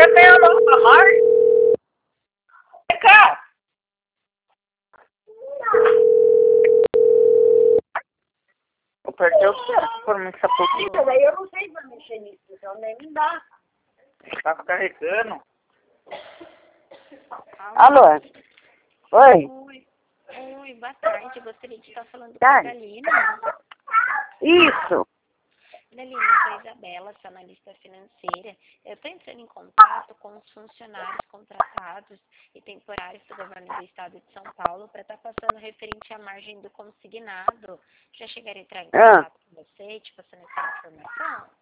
Você tem a nota mais? Vem cá. Eu perdi o tempo por me sapucar. Daí eu não sei pra mexer nisso, então nem me dá. Tá carregando. Alô? Oi? Oi, boa tarde. Eu gostaria de estar falando com a Tarde. Dalina. Isso. Dalina, eu sou a Isabela, sou analista financeira. Eu estou entrando em contato com os funcionários contratados e temporários do governo do estado de São Paulo para estar passando referente à margem do consignado. Já chegaram a entrar em contato com você, te passando essa informação?